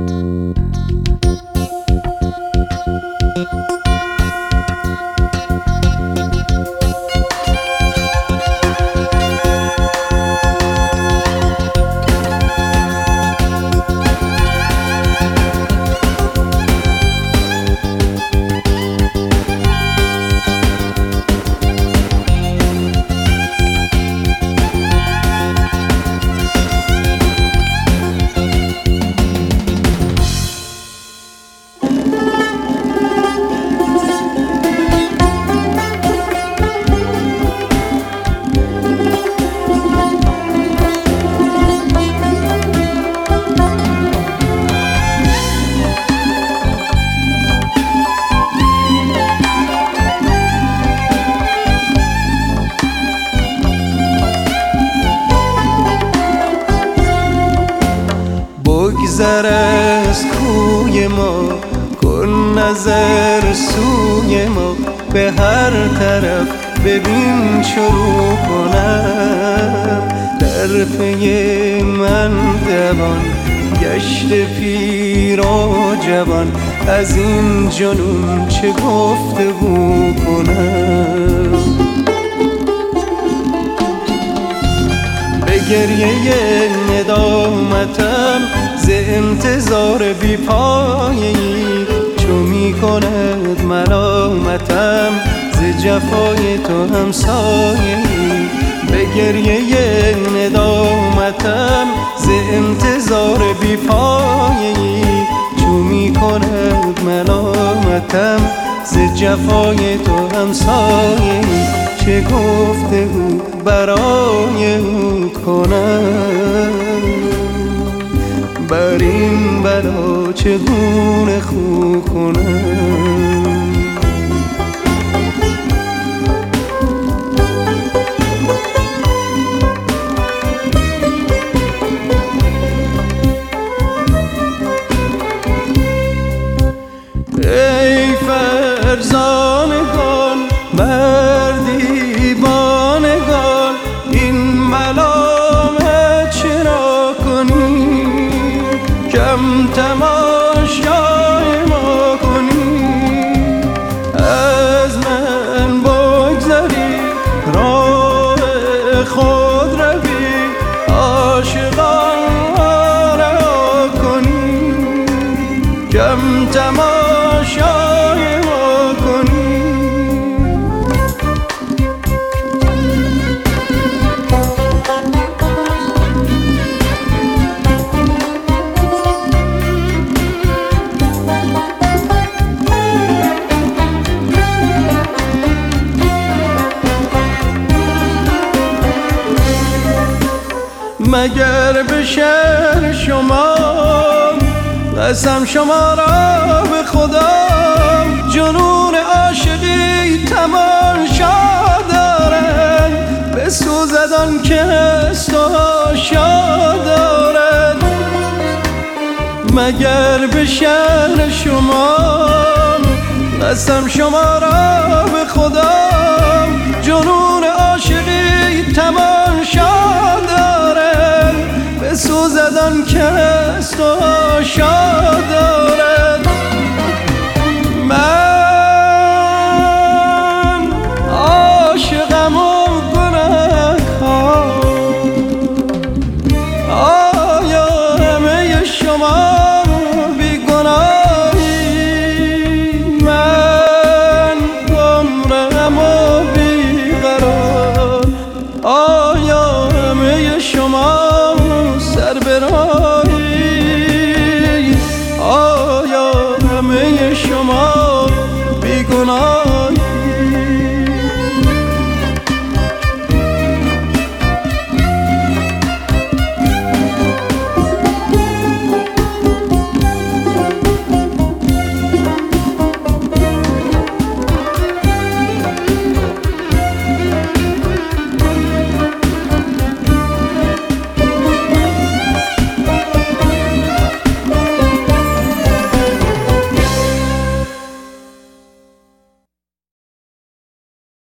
بگذر از کوی ما، کن نظر سوی ما، به هر طرف ببین چه رو کنم. در پی من دوان گشت پیر و جوان، از این جنون چه گفتگو کنم. به گریه ندامتم ز انتظار بی پایه‌ای، چو می کند ملامتم ز جفای تو همسایه‌ای. به گریه ندامتم ز انتظار بی پایه‌ای، چو می کند ملامتم ز جفای تو همسایه‌ای. چه گفتگو برای او کنم، بر این بلا چگونه خو کنم. ای فرزانگان بر دیوانگان، این ملامت چرا کنی؟ کم تماشای ما کنی. از من بگذری راه خود روی، عاشقان را کنی. کم تماشای ما کنی. مگر به شهر شما قسم شما را به خدا، جنون عاشقی تماشا دارد، بسوزد آن که از تو آشا دارد. مگر به شهر شما قسم شما را به خدا، جنون عاشقی تماشا دارد، بسوزد آن که از تو آشا دارد. من عاشقم و گنه‌کار، آیا همه شما بی گناهی؟ من گمرهم و بی قرار، آیا همه شما